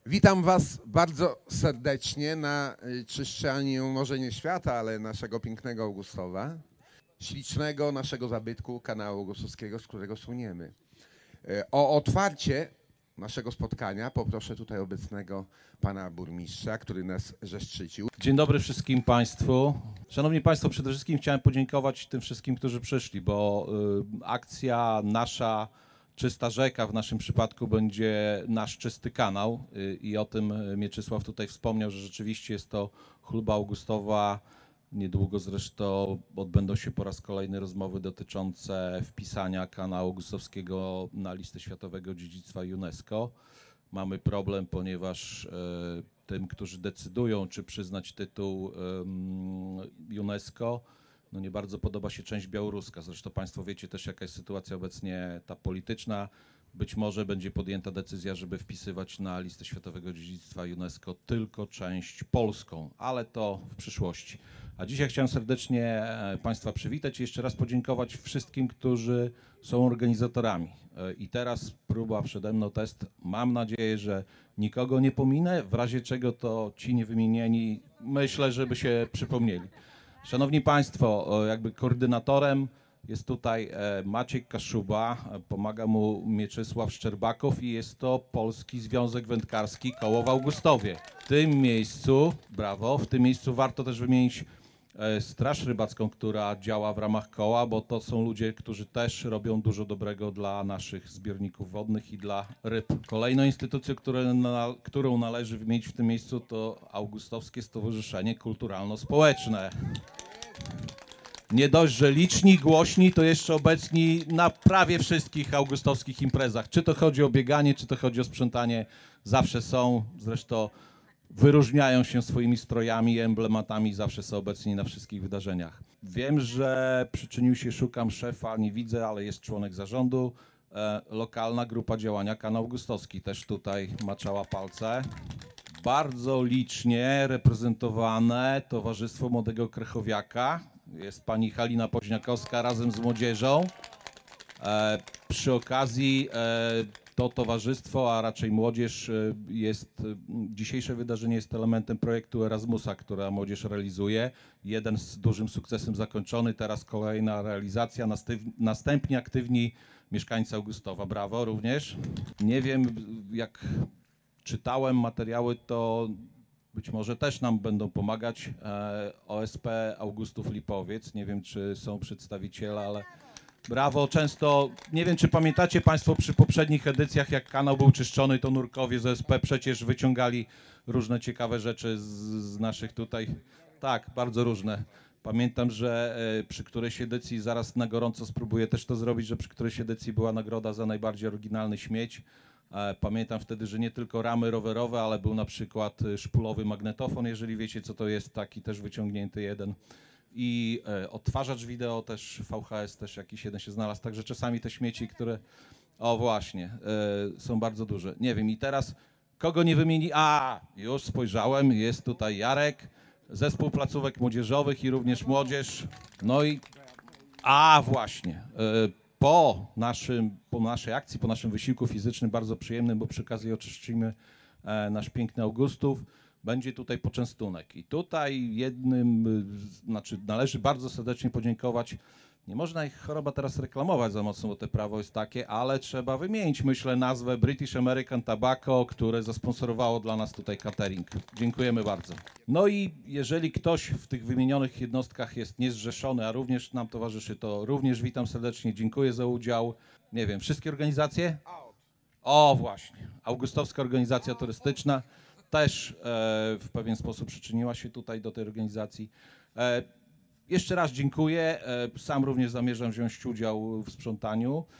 Witam Was bardzo serdecznie na czyszczaniu może nie świata, ale naszego pięknego Augustowa, ślicznego naszego zabytku kanału augustowskiego, z którego słyniemy. O otwarcie naszego spotkania poproszę tutaj obecnego pana burmistrza, który nas zaszczycił. Dzień dobry wszystkim Państwu. Szanowni Państwo, przede wszystkim chciałem podziękować tym wszystkim, którzy przyszli, bo akcja nasza Czysta Rzeka w naszym przypadku będzie nasz czysty kanał i o tym Mieczysław tutaj wspomniał, że rzeczywiście jest to chluba Augustowa. Niedługo zresztą odbędą się po raz kolejny rozmowy dotyczące wpisania kanału augustowskiego na listę Światowego Dziedzictwa UNESCO. Mamy problem, ponieważ tym, którzy decydują, czy przyznać tytuł UNESCO, no nie bardzo podoba się część białoruska. Zresztą Państwo wiecie też, jaka jest sytuacja obecnie ta polityczna. Być może będzie podjęta decyzja, żeby wpisywać na listę Światowego Dziedzictwa UNESCO tylko część polską, ale to w przyszłości. A dzisiaj chciałem serdecznie Państwa przywitać i jeszcze raz podziękować wszystkim, którzy są organizatorami. I teraz próba przede mną, test. Mam nadzieję, że nikogo nie pominę, w razie czego to ci niewymienieni myślę, żeby się przypomnieli. Szanowni Państwo, jakby koordynatorem jest tutaj Maciej Kaszuba, pomaga mu Mieczysław Szczerbakow i jest to Polski Związek Wędkarski Koło w Augustowie. W tym miejscu, brawo, w tym miejscu warto też wymienić Straż Rybacką, która działa w ramach koła, bo to są ludzie, którzy też robią dużo dobrego dla naszych zbiorników wodnych i dla ryb. Kolejną instytucją, którą należy wymienić w tym miejscu, to Augustowskie Stowarzyszenie Kulturalno-Społeczne. Nie dość, że liczni, głośni, to jeszcze obecni na prawie wszystkich augustowskich imprezach. Czy to chodzi o bieganie, czy to chodzi o sprzątanie, zawsze są. Zresztą wyróżniają się swoimi strojami i emblematami, zawsze są obecni na wszystkich wydarzeniach. Wiem, że przyczynił się, szukam szefa, nie widzę, ale jest członek zarządu. Lokalna grupa działania Kanał Augustowski też tutaj maczała palce. Bardzo licznie reprezentowane Towarzystwo Młodego Krychowiaka. Jest pani Halina Poźniakowska razem z młodzieżą. Przy okazji to towarzystwo, a raczej młodzież dzisiejsze wydarzenie jest elementem projektu Erasmusa, która młodzież realizuje. Jeden z dużym sukcesem zakończony, teraz kolejna realizacja, następnie aktywni mieszkańcy Augustowa. Brawo również. Nie wiem, jak czytałem materiały, to być może też nam będą pomagać OSP Augustów Lipowiec. Nie wiem, czy są przedstawiciele, ale brawo. Często, nie wiem, czy pamiętacie Państwo przy poprzednich edycjach, jak kanał był czyszczony, to nurkowie z OSP przecież wyciągali różne ciekawe rzeczy z naszych tutaj. Tak, bardzo różne. Pamiętam, że przy którejś edycji, zaraz na gorąco spróbuję też to zrobić, że przy którejś edycji była nagroda za najbardziej oryginalny śmieć. Pamiętam wtedy, że nie tylko ramy rowerowe, ale był na przykład szpulowy magnetofon, jeżeli wiecie, co to jest, taki też wyciągnięty jeden. I odtwarzacz wideo też, VHS też jakiś jeden się znalazł, także czasami te śmieci, które, o właśnie, są bardzo duże. Nie wiem, i teraz kogo nie wymieni? Już spojrzałem, jest tutaj Jarek, Zespół Placówek Młodzieżowych i również młodzież. No i, właśnie, po naszej akcji, po naszym wysiłku fizycznym, bardzo przyjemnym, bo przy okazji oczyszczymy nasz piękny Augustów, będzie tutaj poczęstunek. I tutaj należy bardzo serdecznie podziękować. Nie można ich choroba teraz reklamować za mocno, bo to prawo jest takie, ale trzeba wymienić, myślę, nazwę British American Tobacco, które zasponsorowało dla nas tutaj catering. Dziękujemy bardzo. No i jeżeli ktoś w tych wymienionych jednostkach jest niezrzeszony, a również nam towarzyszy, to również witam serdecznie, dziękuję za udział. Nie wiem, wszystkie organizacje? O właśnie, Augustowska Organizacja Turystyczna też w pewien sposób przyczyniła się tutaj do tej organizacji. Jeszcze raz dziękuję. Sam również zamierzam wziąć udział w sprzątaniu.